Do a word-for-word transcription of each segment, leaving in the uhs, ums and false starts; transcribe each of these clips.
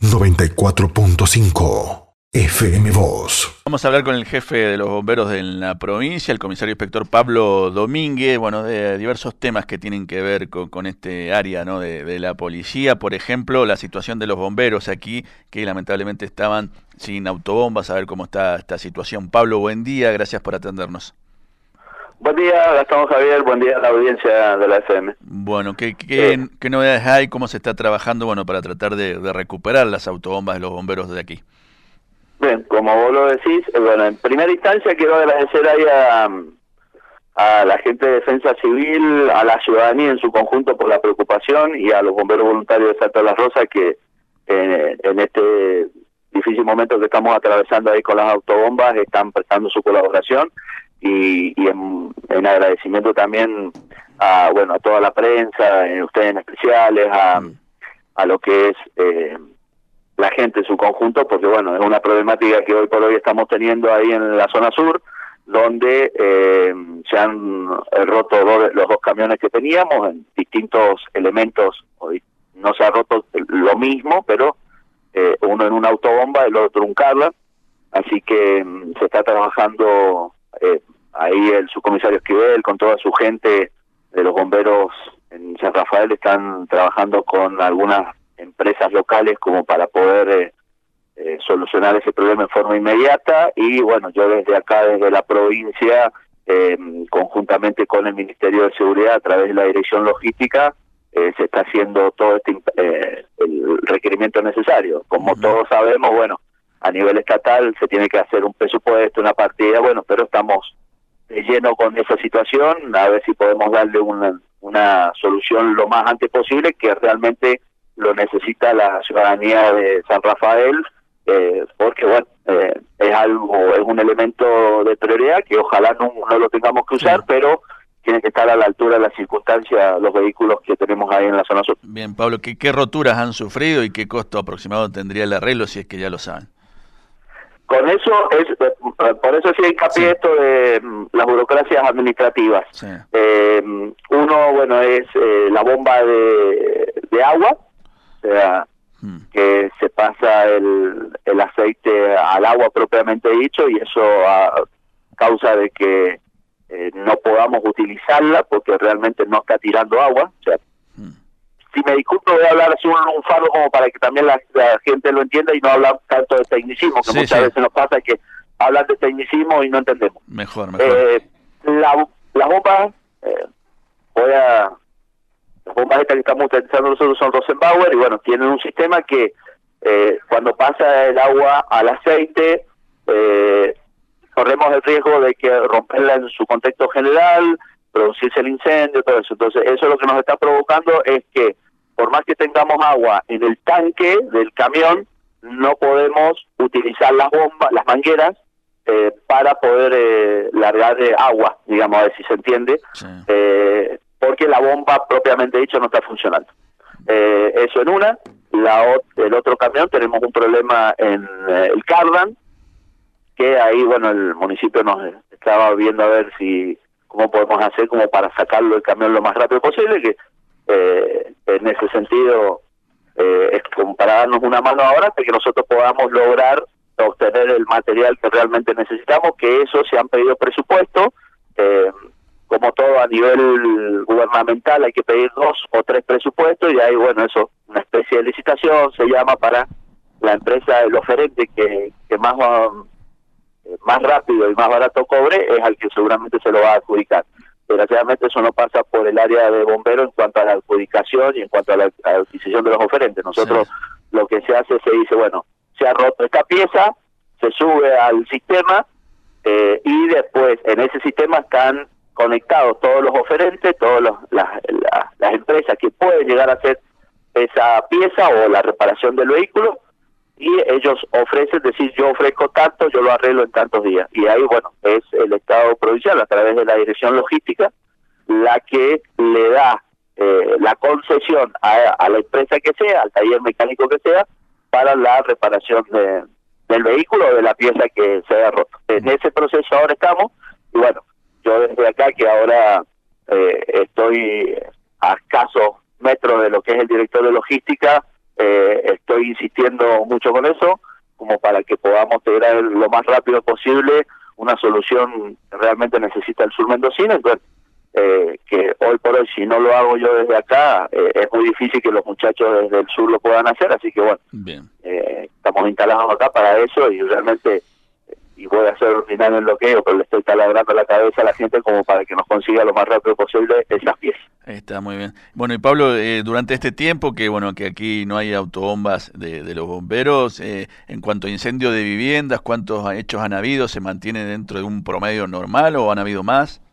noventa y cuatro punto cinco F M Voz. Vamos a hablar con el jefe de los bomberos de la provincia, el comisario inspector Pablo Domínguez, bueno, de diversos temas que tienen que ver con, con este área, ¿no? de, de la policía. Por ejemplo, la situación de los bomberos aquí, que lamentablemente estaban sin autobombas, a ver cómo está esta situación. Pablo, buen día, gracias por atendernos. Buen día, Gastón Javier, buen día a la audiencia de la F M. Bueno, ¿qué, qué, eh. ¿qué novedades hay? ¿Cómo se está trabajando, bueno, para tratar de, de recuperar las autobombas de los bomberos de aquí? Bien, como vos lo decís, eh, bueno, en primera instancia quiero agradecer ahí a, a la gente de Defensa Civil, a la ciudadanía en su conjunto por la preocupación y a los bomberos voluntarios de Salto de las Rosas que eh, en este difícil momento que estamos atravesando ahí con las autobombas están prestando su colaboración y, y en, en agradecimiento también a, bueno, a toda la prensa, eh, ustedes en especiales, a, a lo que es... Eh, la gente en su conjunto, porque bueno, es una problemática que hoy por hoy estamos teniendo ahí en la zona sur, donde eh, se han roto dos, los dos camiones que teníamos en distintos elementos. Hoy no se ha roto lo mismo, pero eh, uno en una autobomba, el otro un Carla, así que mm, se está trabajando eh, ahí el subcomisario Esquivel con toda su gente de los bomberos en San Rafael, están trabajando con algunas empresas locales como para poder eh, eh, solucionar ese problema en forma inmediata. Y bueno, yo desde acá, desde la provincia, eh, conjuntamente con el Ministerio de Seguridad a través de la Dirección Logística, eh, se está haciendo todo este eh, el requerimiento necesario. Como uh-huh. todos sabemos, bueno, a nivel estatal se tiene que hacer un presupuesto, una partida, bueno, pero estamos de lleno con esa situación, a ver si podemos darle una, una solución lo más antes posible, que realmente lo necesita la ciudadanía de San Rafael, eh, porque bueno, eh, es algo, es un elemento de prioridad que ojalá no, no lo tengamos que usar, sí. pero tiene que estar a la altura de las circunstancias los vehículos que tenemos ahí en la zona sur. Bien, Pablo, ¿qué, qué roturas han sufrido y qué costo aproximado tendría el arreglo, si es que ya lo saben? Con eso, es por eso sí hincapié sí. esto de mm, las burocracias administrativas. Sí. Eh, uno, bueno, es eh, la bomba de, de agua, o sea, hmm. que se pasa el, el aceite al agua propiamente dicho, y eso a causa de que eh, no podamos utilizarla porque realmente no está tirando agua. O sea, hmm. si me disculpo, voy a hablar así un, un faro como para que también la, la gente lo entienda y no hablar tanto de tecnicismo, que sí, muchas sí. veces nos pasa que hablan de tecnicismo y no entendemos. Mejor, mejor. Eh, la, las bombas, eh, voy a... Las bombas estas que estamos utilizando nosotros son Rosenbauer y bueno, tienen un sistema que eh, cuando pasa el agua al aceite, eh, corremos el riesgo de que romperla en su contexto general, producirse el incendio, todo eso. Entonces, eso lo que nos está provocando es que, por más que tengamos agua en el tanque del camión, no podemos utilizar las bombas, las mangueras, eh, para poder eh, largar eh, agua, digamos, a ver si se entiende. Sí. Eh, porque la bomba propiamente dicho no está funcionando. Eh, eso en una. La el otro camión tenemos un problema en eh, el Cardan, que ahí, bueno, el municipio nos estaba viendo a ver si cómo podemos hacer como para sacarlo el camión lo más rápido posible, que eh, en ese sentido eh, es como para darnos una mano ahora hasta que nosotros podamos lograr obtener el material que realmente necesitamos, que eso se han pedido presupuesto, eh, como todo a nivel gubernamental hay que pedir dos o tres presupuestos y ahí, bueno, eso, una especie de licitación se llama para la empresa, el oferente que, que más, um, más rápido y más barato cobre es al que seguramente se lo va a adjudicar. Desgraciadamente eso no pasa por el área de bomberos en cuanto a la adjudicación y en cuanto a la, a la adquisición de los oferentes. Nosotros sí. lo que se hace, se dice, bueno, se ha roto esta pieza, se sube al sistema eh, y después en ese sistema están conectados todos los oferentes, todas las, las, las empresas que pueden llegar a hacer esa pieza o la reparación del vehículo, y ellos ofrecen, decir, yo ofrezco tanto, yo lo arreglo en tantos días. Y ahí, bueno, es el Estado provincial, a través de la Dirección Logística, la que le da eh, la concesión a, a la empresa que sea, al taller mecánico que sea, para la reparación de, del vehículo o de la pieza que se haya roto. En ese proceso ahora estamos, y bueno, yo desde acá, que ahora eh, estoy a escasos metros de lo que es el director de logística, eh, estoy insistiendo mucho con eso, como para que podamos tener lo más rápido posible una solución que realmente necesita el sur mendocino. Entonces, eh, que hoy por hoy, si no lo hago yo desde acá, eh, es muy difícil que los muchachos desde el sur lo puedan hacer, así que bueno, Bien. Eh, estamos instalados acá para eso y realmente, y voy a hacer ordinario en bloqueo, pero le estoy taladrando la cabeza a la gente como para que nos consiga lo más rápido posible esas piezas. Está muy bien. Bueno, y Pablo, eh, durante este tiempo que bueno que aquí no hay autobombas de, de los bomberos, eh, en cuanto a incendio de viviendas, ¿cuántos hechos han habido? ¿Se mantiene dentro de un promedio normal o han habido más?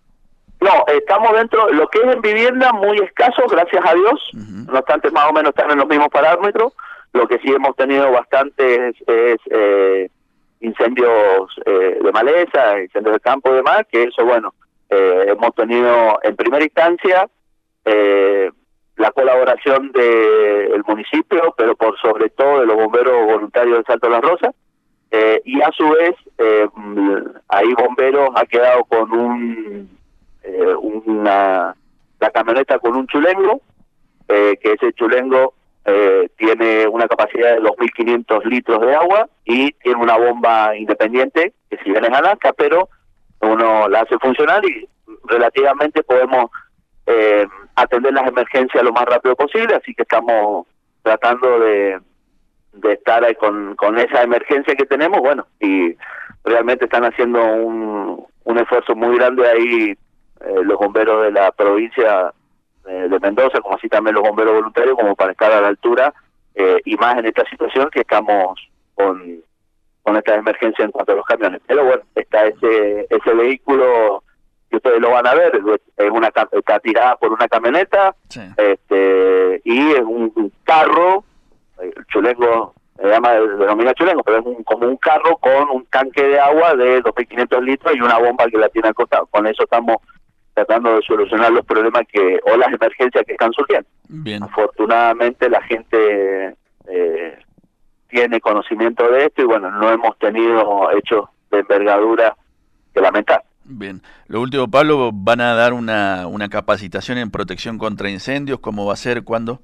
No, estamos dentro, lo que es en vivienda, muy escaso, gracias a Dios. Uh-huh. No obstante, más o menos están en los mismos parámetros. Lo que sí hemos tenido bastante es, es eh, incendios eh, de maleza, incendios de campo y demás, que eso, bueno, eh, hemos tenido en primera instancia eh, la colaboración del municipio, pero por sobre todo de los bomberos voluntarios de Salto Las Rosas, eh, y a su vez, eh, ahí bomberos ha quedado con un eh, una la camioneta con un chulengo, eh, que ese chulengo Eh, tiene una capacidad de dos mil quinientos litros de agua y tiene una bomba independiente que si bien es Alaska, pero uno la hace funcionar y relativamente podemos eh, atender las emergencias lo más rápido posible, así que estamos tratando de, de estar ahí con, con esa emergencia que tenemos, bueno, y realmente están haciendo un, un esfuerzo muy grande ahí eh, los bomberos de la provincia de Mendoza, como así también los bomberos voluntarios, como para estar a la altura, eh, y más en esta situación que estamos con, con esta emergencia en cuanto a los camiones. Pero bueno, está ese ese vehículo que ustedes lo van a ver, es una está tirada por una camioneta, sí. este y es un, un carro, el chulengo se llama, denomina chulengo, pero es un, como un carro con un tanque de agua de dos mil quinientos litros y una bomba que la tiene al costado. Con eso estamos tratando de solucionar los problemas que o las emergencias que están surgiendo. Bien. Afortunadamente la gente eh, tiene conocimiento de esto y bueno, no hemos tenido hechos de envergadura que lamentar. Bien. Lo último, Pablo, ¿van a dar una, una capacitación en protección contra incendios? ¿Cómo va a ser? ¿Cuándo?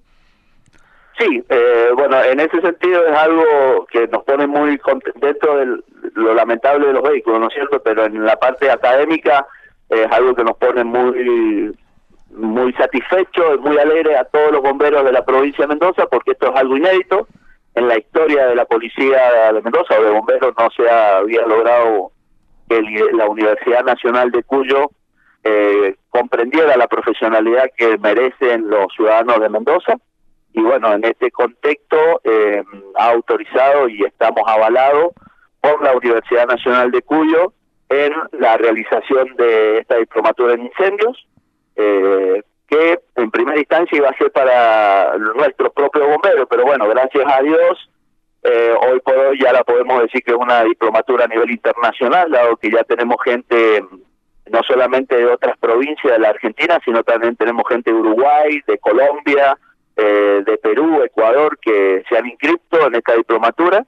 Sí, eh, bueno, en ese sentido es algo que nos pone muy dentro de lo lamentable de los vehículos, ¿no es cierto? Pero en la parte académica es algo que nos pone muy muy satisfechos y muy alegres a todos los bomberos de la provincia de Mendoza, porque esto es algo inédito. En la historia de la policía de Mendoza o de bomberos no se había logrado que el, la Universidad Nacional de Cuyo eh, comprendiera la profesionalidad que merecen los ciudadanos de Mendoza. Y bueno, en este contexto eh, ha autorizado y estamos avalados por la Universidad Nacional de Cuyo en la realización de esta diplomatura en incendios, eh, que en primera instancia iba a ser para nuestros propios bomberos, pero bueno, gracias a Dios, eh, hoy por hoy ya la podemos decir que es una diplomatura a nivel internacional, dado que ya tenemos gente no solamente de otras provincias de la Argentina, sino también tenemos gente de Uruguay, de Colombia, eh, de Perú, Ecuador, que se han inscrito en esta diplomatura,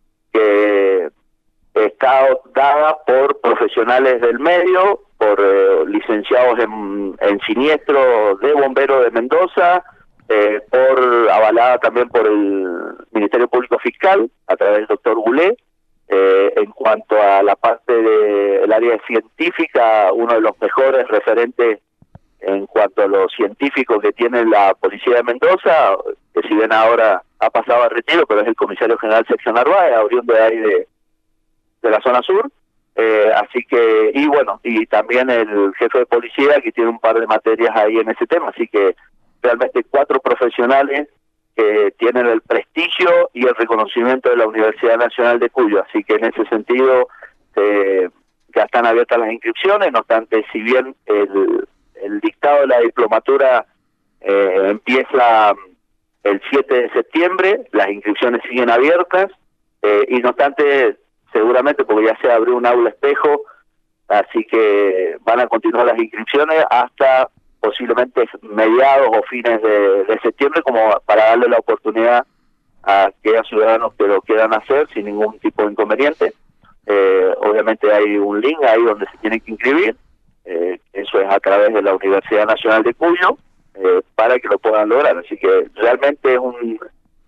que está dada por profesionales del medio, por eh, licenciados en, en siniestro de bomberos de Mendoza, eh, por avalada también por el Ministerio Público Fiscal, a través del doctor Goulet. Eh, en cuanto a la parte del de, área científica, uno de los mejores referentes en cuanto a los científicos que tiene la Policía de Mendoza, que si bien ahora ha pasado a retiro, pero es el comisario general Sergio Narváez, oriundo de ahí de de la zona sur, eh, así que, y bueno, y también el jefe de policía que tiene un par de materias ahí en ese tema, así que realmente cuatro profesionales que tienen el prestigio y el reconocimiento de la Universidad Nacional de Cuyo, así que en ese sentido eh, ya están abiertas las inscripciones, no obstante, si bien el, el dictado de la diplomatura eh, empieza el siete de septiembre, las inscripciones siguen abiertas, eh, y no obstante, seguramente porque ya se abrió un aula espejo, así que van a continuar las inscripciones hasta posiblemente mediados o fines de, de septiembre, como para darle la oportunidad a aquellos ciudadanos que lo quieran hacer sin ningún tipo de inconveniente. Eh, obviamente hay un link ahí donde se tienen que inscribir, eh, eso es a través de la Universidad Nacional de Cuyo, eh, para que lo puedan lograr, así que realmente es un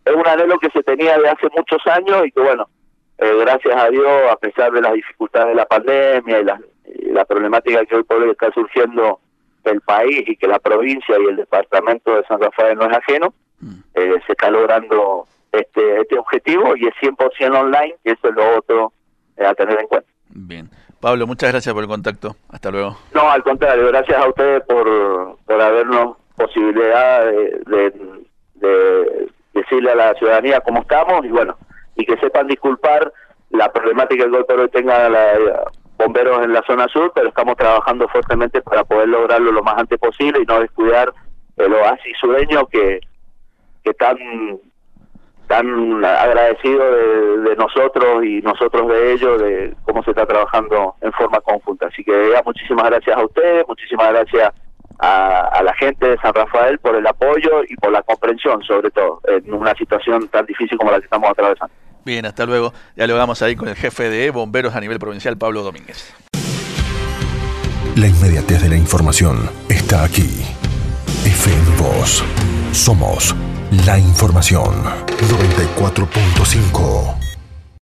es un anhelo que se tenía de hace muchos años y que bueno, eh, gracias a Dios, a pesar de las dificultades de la pandemia y la, y la problemática que hoy por hoy está surgiendo del país y que la provincia y el departamento de San Rafael no es ajeno, eh, se está logrando este este objetivo y es cien por ciento online, y eso es lo otro eh, a tener en cuenta. Bien. Pablo, muchas gracias por el contacto. Hasta luego. No, al contrario, gracias a ustedes por, por habernos posibilidad de, de, de decirle a la ciudadanía cómo estamos y bueno, y que sepan disculpar la problemática que hoy por hoy tenga la, la bomberos en la zona sur, pero estamos trabajando fuertemente para poder lograrlo lo más antes posible y no descuidar el oasis sureño que, que tan tan agradecido de, de nosotros y nosotros de ellos, de cómo se está trabajando en forma conjunta. Así que ya, muchísimas gracias a ustedes, muchísimas gracias a, a la gente de San Rafael por el apoyo y por la comprensión, sobre todo, en una situación tan difícil como la que estamos atravesando. Bien, hasta luego. Ya lo vamos ahí con el jefe de bomberos a nivel provincial, Pablo Domínguez. La inmediatez de la información está aquí. F M Voz. Somos la información. noventa y cuatro punto cinco